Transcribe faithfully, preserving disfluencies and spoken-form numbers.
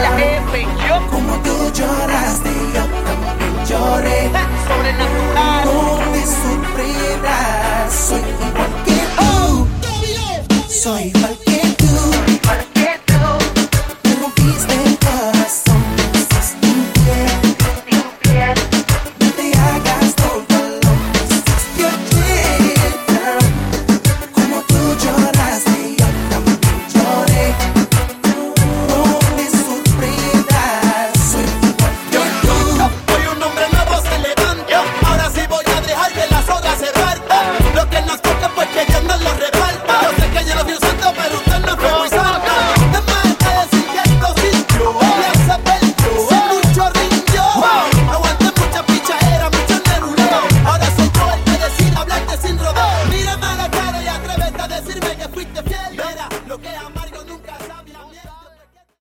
la F, yo. Como tú lloraste, yo también lloré. Sobrenatural. No te sorprendas, soy igual que tú. Soy igual que tú. ¿Por qué tú? Me rompiste